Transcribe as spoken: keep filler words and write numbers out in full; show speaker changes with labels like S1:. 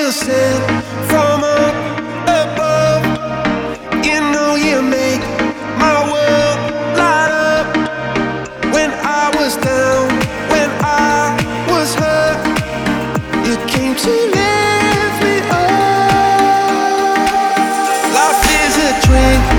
S1: you sent from up above. You know you make my world light up. When I was down, when I was hurt, you came to lift me up. Life is a drink